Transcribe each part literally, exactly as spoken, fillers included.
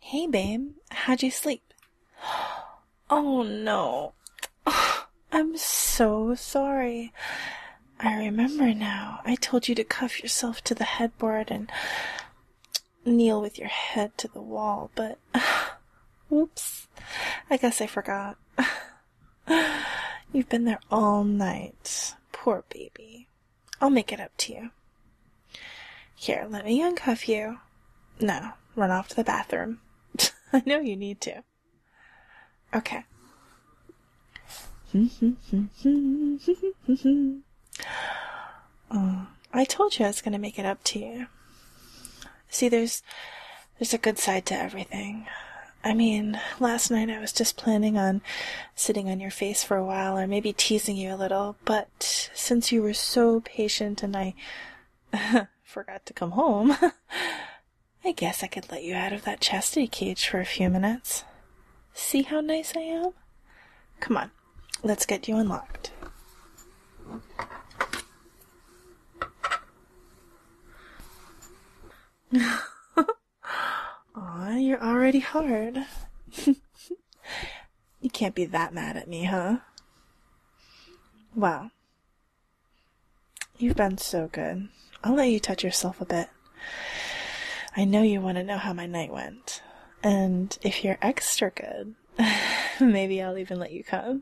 Hey, babe. How'd you sleep? Oh, no. I'm so sorry. I remember now. I told you to cuff yourself to the headboard and kneel with your head to the wall, but... Whoops. I guess I forgot. You've been there all night. Poor baby. I'll make it up to you. Here, let me uncuff you. Now, run off to the bathroom. I know you need to. Okay. Oh, I told you I was going to make it up to you. See, there's there's a good side to everything. I mean, last night I was just planning on sitting on your face for a while or maybe teasing you a little, but since you were so patient and I forgot to come home, I guess I could let you out of that chastity cage for a few minutes. See how nice I am? Come on, let's get you unlocked. Aw, you're already hard. You can't be that mad at me, huh? Wow. You've been so good. I'll let you touch yourself a bit. I know you want to know how my night went. And if you're extra good, maybe I'll even let you come.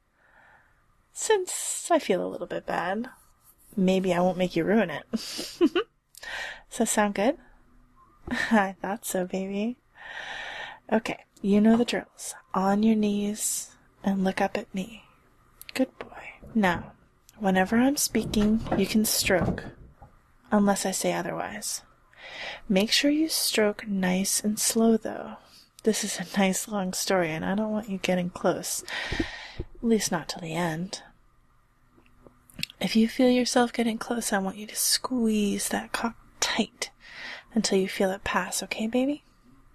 Since I feel a little bit bad, maybe I won't make you ruin it. Does that sound good? I thought so, baby. Okay, you know the drills. On your knees and look up at me. Good boy. Now, whenever I'm speaking, you can stroke, unless I say otherwise. Make sure you stroke nice and slow, though. This is a nice long story, and I don't want you getting close. At least not till the end. If you feel yourself getting close, I want you to squeeze that cock tight until you feel it pass, okay, baby?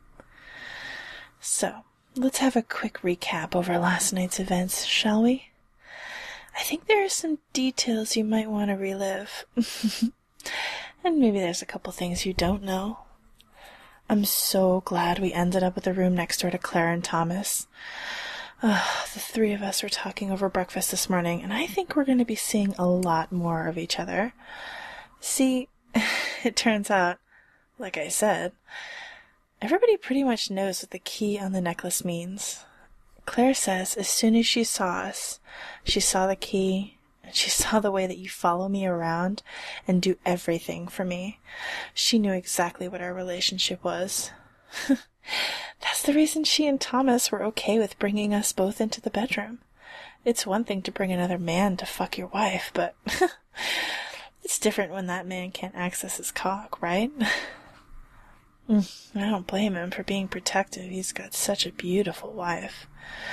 So, let's have a quick recap over last night's events, shall we? I think there are some details you might want to relive. And maybe there's a couple things you don't know. I'm so glad we ended up at the room next door to Claire and Thomas. Uh, the three of us were talking over breakfast this morning, and I think we're going to be seeing a lot more of each other. See, it turns out, like I said, everybody pretty much knows what the key on the necklace means. Claire says as soon as she saw us, she saw the key, and she saw the way that you follow me around and do everything for me. She knew exactly what our relationship was. That's the reason she and Thomas were okay with bringing us both into the bedroom. It's one thing to bring another man to fuck your wife, but it's different when that man can't access his cock, right? I don't blame him for being protective. He's got such a beautiful wife.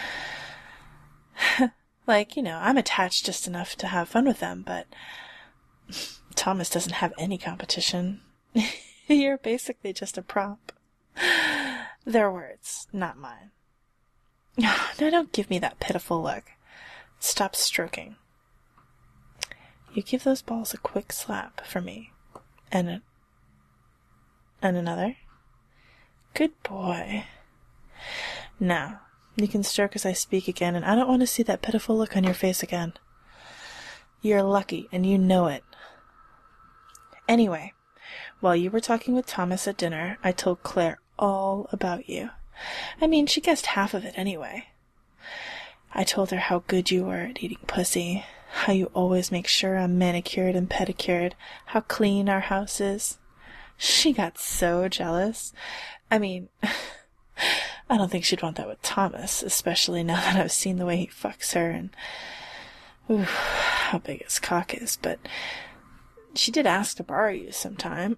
Like, you know, I'm attached just enough to have fun with them, but Thomas doesn't have any competition. You're basically just a prop. Their words, not mine. Now don't give me that pitiful look. Stop stroking. You give those balls a quick slap for me. And a, and another. Good boy. Now, you can stroke as I speak again, and I don't want to see that pitiful look on your face again. You're lucky, and you know it. Anyway, while you were talking with Thomas at dinner, I told Claire all about you. I mean, she guessed half of it anyway. I told her how good you were at eating pussy, how you always make sure I'm manicured and pedicured, how clean our house is. She got so jealous. I mean, I don't think she'd want that with Thomas, especially now that I've seen the way he fucks her and ooh, how big his cock is, but she did ask to borrow you sometime.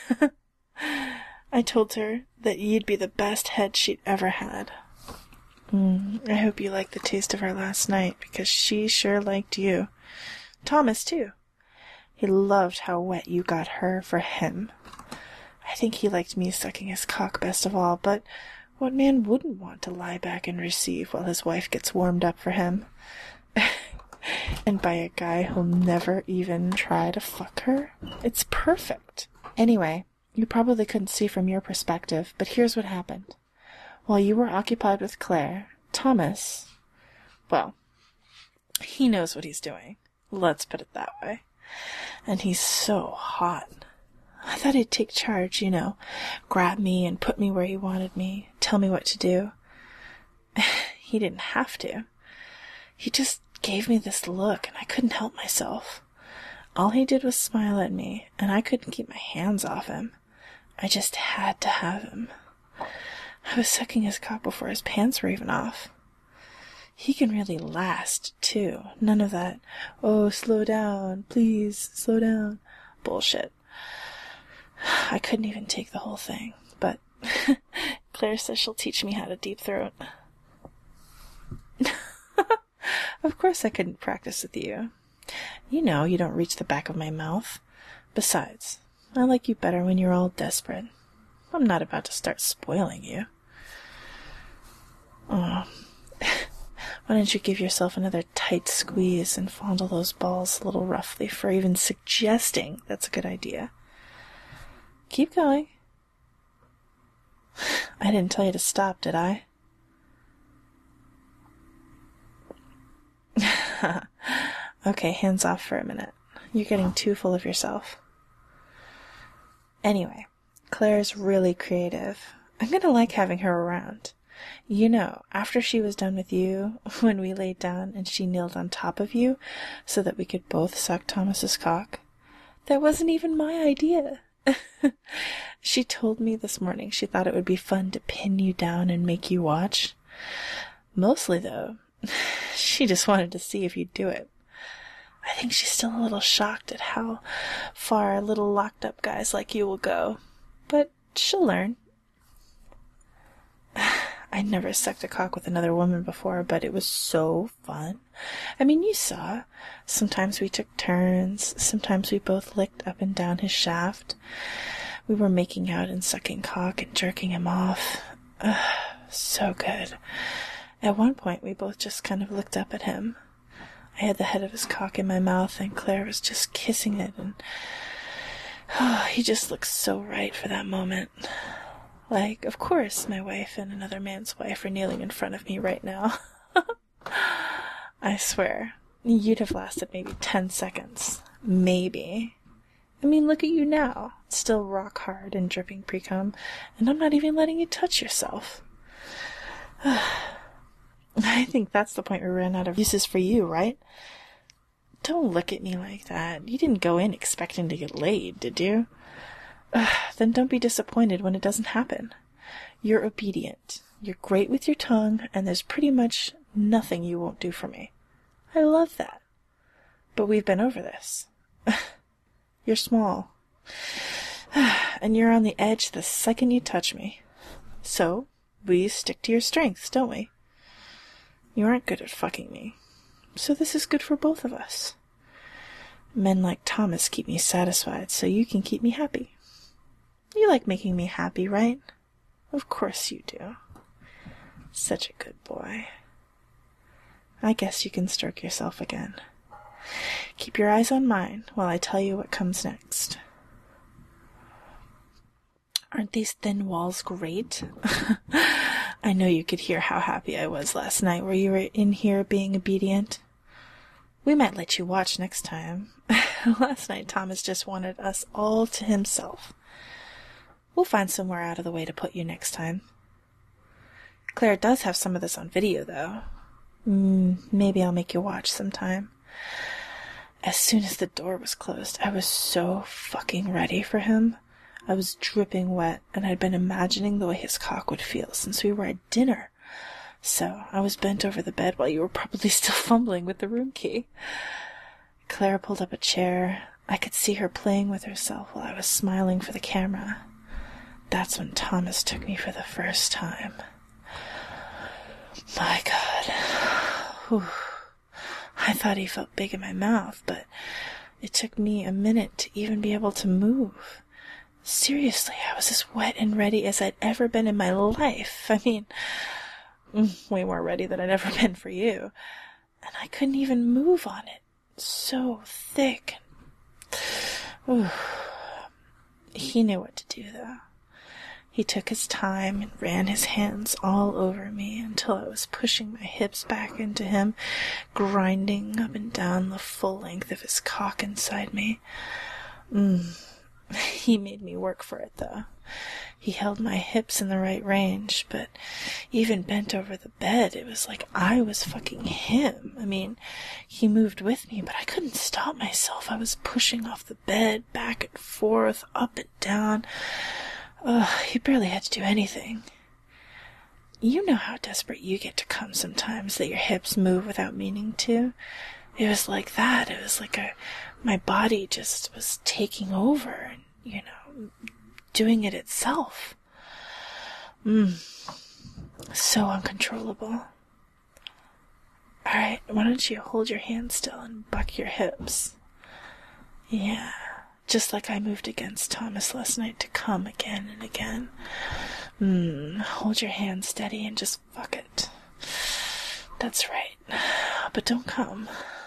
I told her that you'd be the best head she'd ever had. Mm, I hope you liked the taste of her last night, because she sure liked you. Thomas, too. He loved how wet you got her for him. I think he liked me sucking his cock best of all, but what man wouldn't want to lie back and receive while his wife gets warmed up for him? And by a guy who'll never even try to fuck her? It's perfect. Anyway, you probably couldn't see from your perspective, but here's what happened. While you were occupied with Claire, Thomas, well, he knows what he's doing. Let's put it that way. And he's so hot. I thought he'd take charge, you know, grab me and put me where he wanted me, tell me what to do. He didn't have to. He just gave me this look, and I couldn't help myself. All he did was smile at me, and I couldn't keep my hands off him. I just had to have him. I was sucking his cock before his pants were even off. He can really last, too. None of that, oh, slow down, please, slow down, bullshit. I couldn't even take the whole thing, but Claire says she'll teach me how to deep throat. Of course I couldn't practice with you. You know you don't reach the back of my mouth. Besides, I like you better when you're all desperate. I'm not about to start spoiling you. Oh, why don't you give yourself another tight squeeze and fondle those balls a little roughly for even suggesting that's a good idea? Keep going. I didn't tell you to stop, did I? Okay, hands off for a minute. You're getting too full of yourself. Anyway, Claire's really creative. I'm gonna like having her around. You know, after she was done with you, when we laid down and she kneeled on top of you so that we could both suck Thomas's cock, that wasn't even my idea. She told me this morning she thought it would be fun to pin you down and make you watch. Mostly, though, she just wanted to see if you'd do it. I think she's still a little shocked at how far little locked-up guys like you will go. But she'll learn. I'd never sucked a cock with another woman before, but it was so fun. I mean, you saw. Sometimes we took turns. Sometimes we both licked up and down his shaft. We were making out and sucking cock and jerking him off. Ugh, so good. At one point, we both just kind of looked up at him. I had the head of his cock in my mouth, and Claire was just kissing it, and oh, he just looked so right for that moment. Like, of course, my wife and another man's wife are kneeling in front of me right now. I swear, you'd have lasted maybe ten seconds. Maybe. I mean, look at you now, still rock hard and dripping pre-cum, and I'm not even letting you touch yourself. I think that's the point we ran out of uses for you, right? Don't look at me like that. You didn't go in expecting to get laid, did you? Ugh, then don't be disappointed when it doesn't happen. You're obedient. You're great with your tongue, and there's pretty much nothing you won't do for me. I love that. But we've been over this. You're small. And you're on the edge the second you touch me. So, we stick to your strengths, don't we? You aren't good at fucking me. So this is good for both of us. Men like Thomas keep me satisfied, so you can keep me happy. You like making me happy, right? Of course you do. Such a good boy. I guess you can stroke yourself again. Keep your eyes on mine while I tell you what comes next. Aren't these thin walls great? I know you could hear how happy I was last night where you were in here being obedient. We might let you watch next time. Last night Thomas just wanted us all to himself. We'll find somewhere out of the way to put you next time. Claire does have some of this on video, though. Mm, maybe I'll make you watch sometime. As soon as the door was closed, I was so fucking ready for him. I was dripping wet, and I'd been imagining the way his cock would feel since we were at dinner. So I was bent over the bed while you were probably still fumbling with the room key. Claire pulled up a chair. I could see her playing with herself while I was smiling for the camera. That's when Thomas took me for the first time. My God. Whew. I thought he felt big in my mouth, but it took me a minute to even be able to move. Seriously, I was as wet and ready as I'd ever been in my life. I mean, way more ready than I'd ever been for you. And I couldn't even move on it. So thick. Ooh. He knew what to do, though. He took his time and ran his hands all over me until I was pushing my hips back into him, grinding up and down the full length of his cock inside me. Mm. He made me work for it, though. He held my hips in the right range, but even bent over the bed, it was like I was fucking him. I mean, he moved with me, but I couldn't stop myself. I was pushing off the bed, back and forth, up and down. Ugh, he barely had to do anything. You know how desperate you get to come sometimes, that your hips move without meaning to? It was like that. It was like a, my body just was taking over and, you know, doing it itself. Mm. So uncontrollable. Alright, why don't you hold your hand still and buck your hips? Yeah. Just like I moved against Thomas last night to come again and again. Mm, hold your hand steady and just fuck it. That's right. But don't come.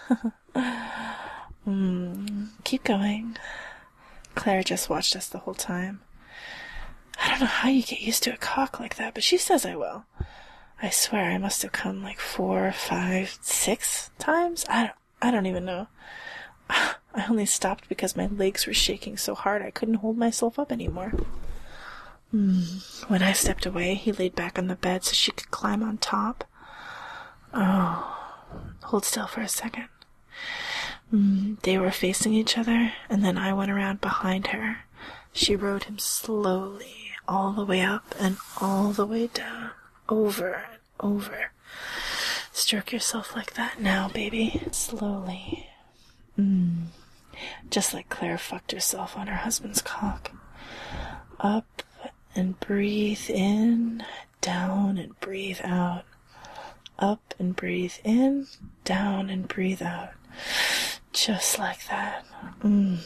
mm, keep going. Claire just watched us the whole time. I don't know how you get used to a cock like that, but she says I will. I swear I must have come like four, five, six times. I don't, I don't even know. I only stopped because my legs were shaking so hard I couldn't hold myself up anymore. Mm. When I stepped away, he laid back on the bed so she could climb on top. Oh, hold still for a second. Mm. They were facing each other, and then I went around behind her. She rode him slowly, all the way up and all the way down, over and over. Stroke yourself like that now, baby. Slowly. Mm. Just like Claire fucked herself on her husband's cock. Up and breathe in, down and breathe out. Up and breathe in, down and breathe out. Just like that. Mm.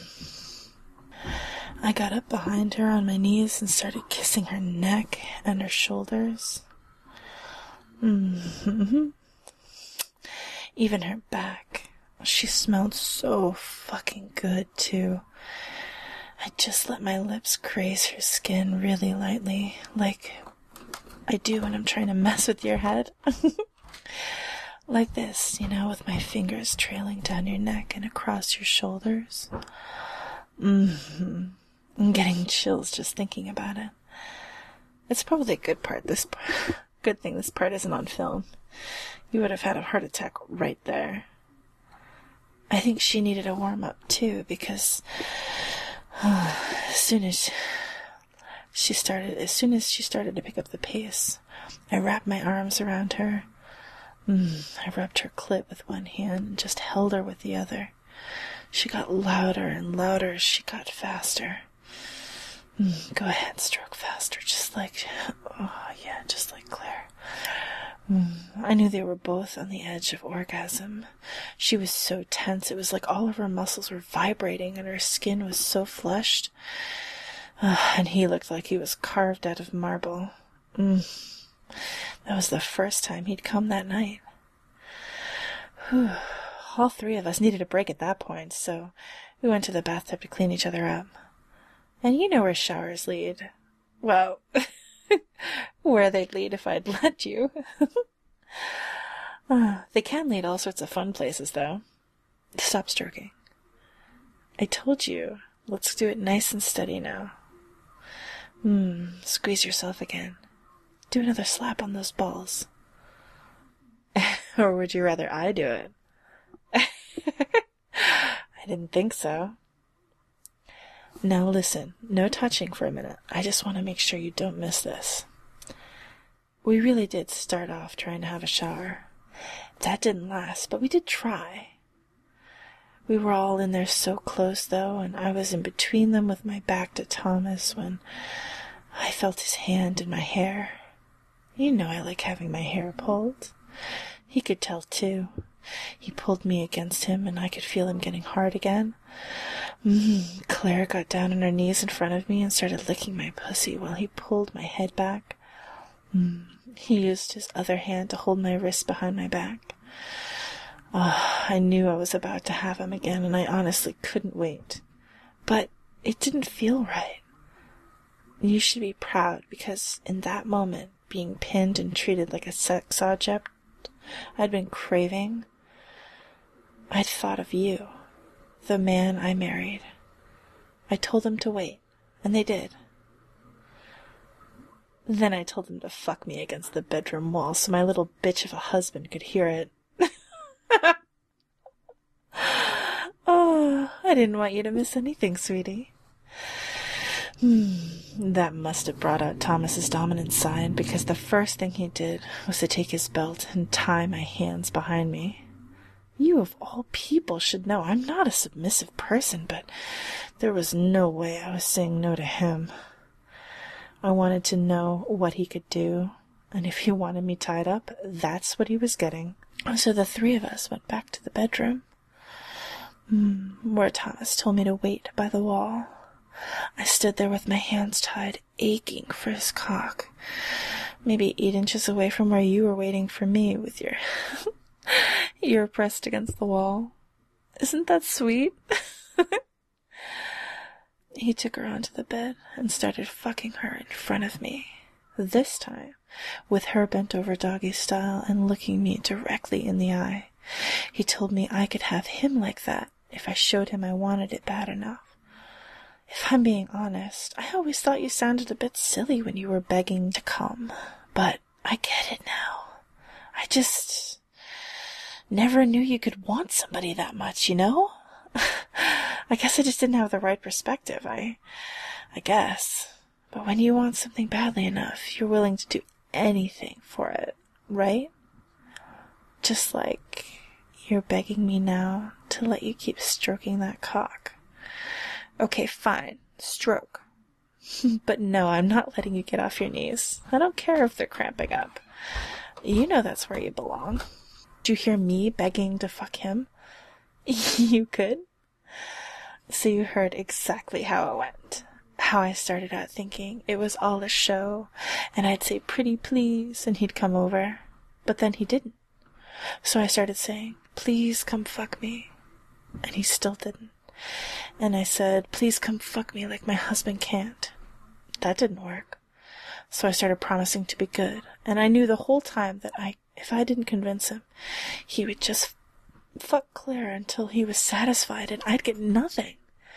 I got up behind her on my knees and started kissing her neck and her shoulders. Mm-hmm. Even her back. She smelled so fucking good, too. I just let my lips graze her skin really lightly, like I do when I'm trying to mess with your head. Like this, you know, with my fingers trailing down your neck and across your shoulders. Mm-hmm. I'm getting chills just thinking about it. It's probably a good part, this part. Good thing this part isn't on film. You would have had a heart attack right there. I think she needed a warm-up, too, because uh, as soon as she started, as soon as she started to pick up the pace, I wrapped my arms around her. Mm, I rubbed her clit with one hand and just held her with the other. She got louder and louder as she got faster. Mm, go ahead, stroke faster, just like, oh yeah, just like Claire. Mm, I knew they were both on the edge of orgasm. She was so tense, it was like all of her muscles were vibrating and her skin was so flushed. Uh, and he looked like he was carved out of marble. Mm. That was the first time he'd come that night. Whew. All three of us needed a break at that point, so we went to the bathtub to clean each other up. And you know where showers lead. Well, where they'd lead if I'd let you. uh, they can lead all sorts of fun places, though. Stop stroking. I told you. Let's do it nice and steady now. Hmm, squeeze yourself again. Do another slap on those balls. Or would you rather I do it? I didn't think so. Now listen, no touching for a minute. I just want to make sure you don't miss this. We really did start off trying to have a shower. That didn't last, but we did try. We were all in there so close, though, and I was in between them with my back to Thomas when I felt his hand in my hair. You know I like having my hair pulled. He could tell, too. He pulled me against him, and I could feel him getting hard again. Mm, Claire got down on her knees in front of me and started licking my pussy while he pulled my head back. Mm, he used his other hand to hold my wrist behind my back. Oh, I knew I was about to have him again, and I honestly couldn't wait. But it didn't feel right. You should be proud, because in that moment, being pinned and treated like a sex object I'd been craving, I'd thought of you, the man I married. I told them to wait, and they did. Then I told them to fuck me against the bedroom wall so my little bitch of a husband could hear it. Oh, I didn't want you to miss anything, sweetie. Hmm, that must have brought out Thomas's dominant side, because the first thing he did was to take his belt and tie my hands behind me. You of all people should know I'm not a submissive person, but there was no way I was saying no to him. I wanted to know what he could do, and if he wanted me tied up, that's what he was getting. So the three of us went back to the bedroom, where Thomas told me to wait by the wall. I stood there with my hands tied, aching for his cock, maybe eight inches away from where you were waiting for me with your ear pressed against the wall. Isn't that sweet? He took her onto the bed and started fucking her in front of me, this time with her bent over doggy style and looking me directly in the eye. He told me I could have him like that if I showed him I wanted it bad enough. If I'm being honest, I always thought you sounded a bit silly when you were begging to come, but I get it now. I just never knew you could want somebody that much, you know? I guess I just didn't have the right perspective, I, I guess. But when you want something badly enough, you're willing to do anything for it, right? Just like you're begging me now to let you keep stroking that cock. Okay, fine, stroke. But no, I'm not letting you get off your knees. I don't care if they're cramping up. You know that's where you belong. Do you hear me begging to fuck him? You could? So you heard exactly how it went. How I started out thinking it was all a show, and I'd say pretty please, and he'd come over. But then he didn't. So I started saying, please come fuck me. And he still didn't. And I said, please come fuck me like my husband can't. That didn't work. So I started promising to be good, and I knew the whole time that I, if I didn't convince him, he would just fuck Claire until he was satisfied, and I'd get nothing.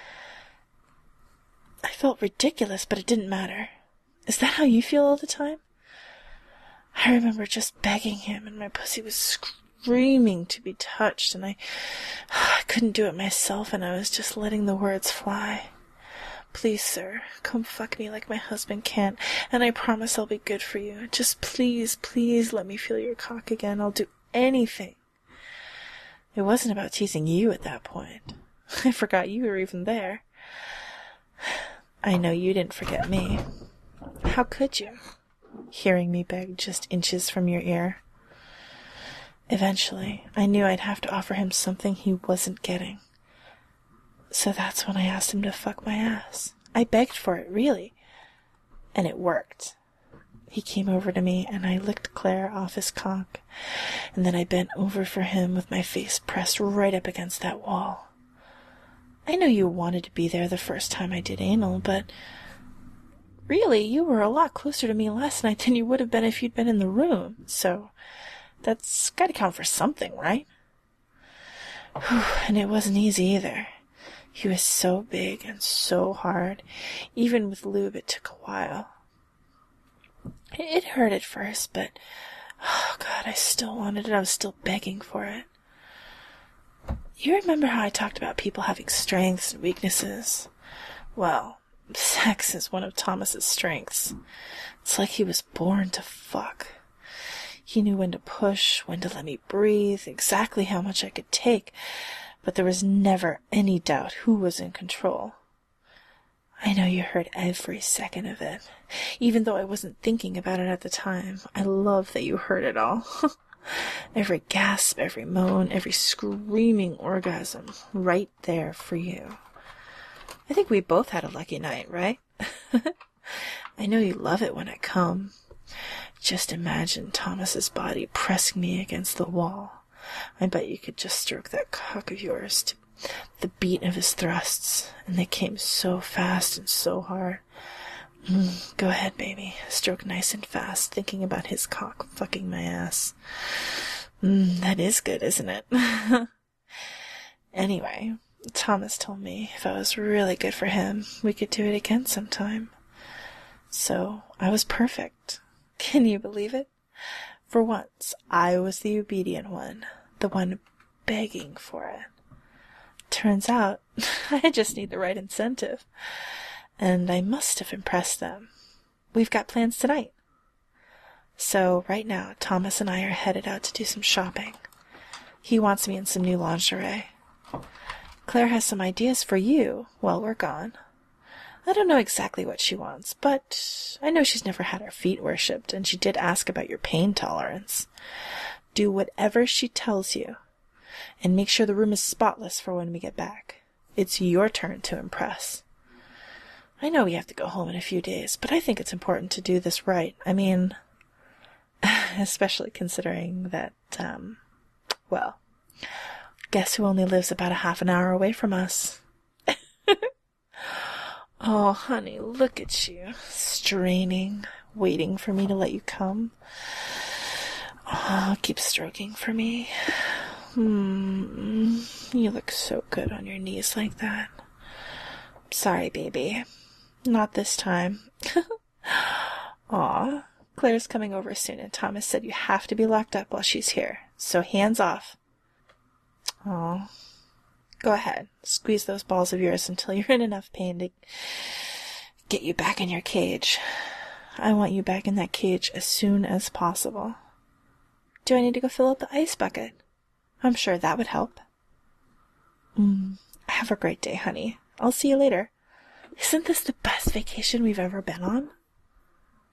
I felt ridiculous, but it didn't matter. Is that how you feel all the time? I remember just begging him, and my pussy was screaming to be touched, and I, I couldn't do it myself, and I was just letting the words fly. Please, sir, come fuck me like my husband can't, and I promise I'll be good for you. Just please, please let me feel your cock again. I'll do anything. It wasn't about teasing you at that point. I forgot you were even there. I know you didn't forget me. How could you? Hearing me beg just inches from your ear. Eventually, I knew I'd have to offer him something he wasn't getting. So that's when I asked him to fuck my ass. I begged for it, really. And it worked. He came over to me, and I licked Claire off his cock, and then I bent over for him with my face pressed right up against that wall. I know you wanted to be there the first time I did anal, but really, you were a lot closer to me last night than you would have been if you'd been in the room, so that's gotta count for something, right? Whew, and it wasn't easy either. He was so big and so hard. Even with lube, it took a while. It hurt at first, but, oh God, I still wanted it. I was still begging for it. You remember how I talked about people having strengths and weaknesses? Well, sex is one of Thomas's strengths. It's like he was born to fuck. He knew when to push, when to let me breathe, exactly how much I could take, but there was never any doubt who was in control. I know you heard every second of it, even though I wasn't thinking about it at the time. I love that you heard it all. Every gasp, every moan, every screaming orgasm, right there for you. I think we both had a lucky night, right? I know you love it when I come. Just imagine Thomas's body pressing me against the wall. I bet you could just stroke that cock of yours to the beat of his thrusts, and they came so fast and so hard. Mm, go ahead, baby. Stroke nice and fast, thinking about his cock fucking my ass. Mm, that is good, isn't it? Anyway, Thomas told me if I was really good for him, we could do it again sometime. So, I was perfect. Can you believe it? For once, I was the obedient one, the one begging for it. Turns out, I just need the right incentive. And I must have impressed them. We've got plans tonight. So, right now, Thomas and I are headed out to do some shopping. He wants me in some new lingerie. Claire has some ideas for you while we're gone. I don't know exactly what she wants, but I know she's never had her feet worshipped, and she did ask about your pain tolerance. Do whatever she tells you, and make sure the room is spotless for when we get back. It's your turn to impress. I know we have to go home in a few days, but I think it's important to do this right. I mean, especially considering that, um, well, guess who only lives about a half an hour away from us? Oh, honey, look at you, straining, waiting for me to let you come. Oh, keep stroking for me. Hmm, you look so good on your knees like that. Sorry, baby. Not this time. Aw, Claire's coming over soon, and Thomas said you have to be locked up while she's here, so hands off. Aw. Go ahead, squeeze those balls of yours until you're in enough pain to get you back in your cage. I want you back in that cage as soon as possible. Do I need to go fill up the ice bucket? I'm sure that would help. Mm, have a great day, honey. I'll see you later. Isn't this the best vacation we've ever been on?